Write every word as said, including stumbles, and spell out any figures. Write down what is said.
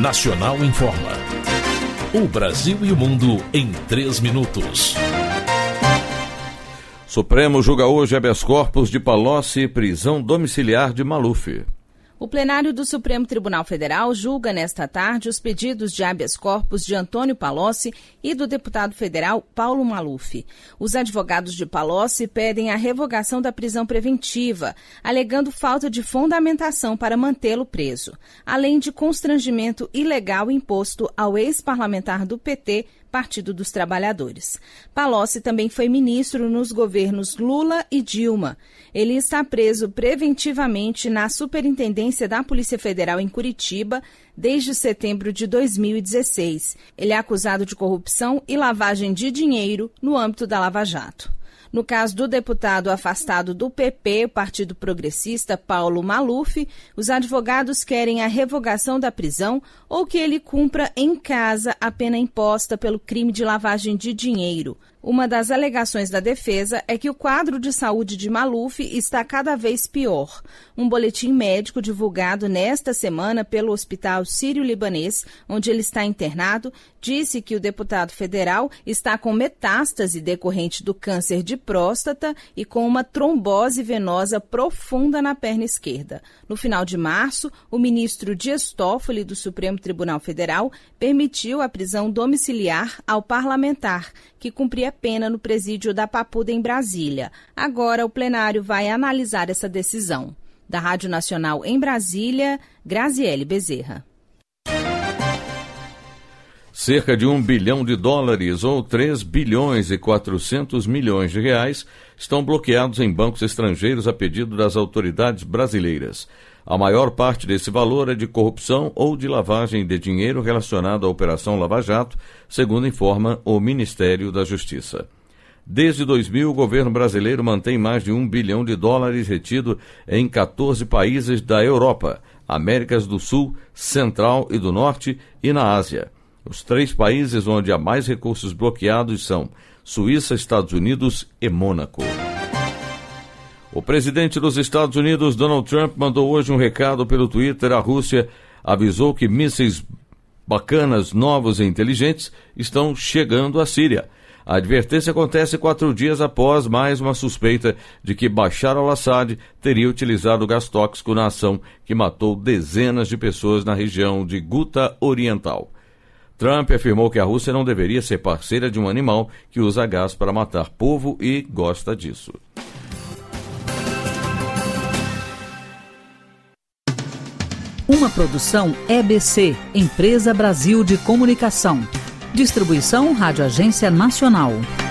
Nacional Informa. O Brasil e o mundo em três minutos. Supremo julga hoje habeas corpus de Palocci e prisão domiciliar de Maluf. O plenário do Supremo Tribunal Federal julga nesta tarde os pedidos de habeas corpus de Antônio Palocci e do deputado federal Paulo Maluf. Os advogados de Palocci pedem a revogação da prisão preventiva, alegando falta de fundamentação para mantê-lo preso, além de constrangimento ilegal imposto ao ex-parlamentar do P T, Partido dos Trabalhadores. Palocci também foi ministro nos governos Lula e Dilma. Ele está preso preventivamente na Superintendência da Polícia Federal em Curitiba desde setembro de dois mil e dezesseis. Ele é acusado de corrupção e lavagem de dinheiro no âmbito da Lava Jato. No caso do deputado afastado do P P, Partido Progressista, Paulo Maluf, os advogados querem a revogação da prisão ou que ele cumpra em casa a pena imposta pelo crime de lavagem de dinheiro. Uma das alegações da defesa é que o quadro de saúde de Maluf está cada vez pior. Um boletim médico divulgado nesta semana pelo Hospital Sírio-Libanês, onde ele está internado, disse que o deputado federal está com metástase decorrente do câncer de próstata e com uma trombose venosa profunda na perna esquerda. No final de março, o ministro Dias Toffoli do Supremo Tribunal Federal permitiu a prisão domiciliar ao parlamentar, que cumpria pena no presídio da Papuda, em Brasília. Agora, o plenário vai analisar essa decisão. Da Rádio Nacional em Brasília, Graziele Bezerra. Cerca de um bilhão de dólares, ou três bilhões e quatrocentos milhões de reais, estão bloqueados em bancos estrangeiros a pedido das autoridades brasileiras. A maior parte desse valor é de corrupção ou de lavagem de dinheiro relacionada à Operação Lava Jato, segundo informa o Ministério da Justiça. Desde dois mil, o governo brasileiro mantém mais de um bilhão de dólares retido em quatorze países da Europa, Américas do Sul, Central e do Norte e na Ásia. Os três países onde há mais recursos bloqueados são Suíça, Estados Unidos e Mônaco. O presidente dos Estados Unidos, Donald Trump, mandou hoje um recado pelo Twitter à Rússia, avisou que mísseis bacanas, novos e inteligentes estão chegando à Síria. A advertência acontece quatro dias após mais uma suspeita de que Bashar al-Assad teria utilizado gás tóxico na ação que matou dezenas de pessoas na região de Ghouta Oriental. Trump afirmou que a Rússia não deveria ser parceira de um animal que usa gás para matar povo e gosta disso. Uma produção E B C, Empresa Brasil de Comunicação. Distribuição Rádio Agência Nacional.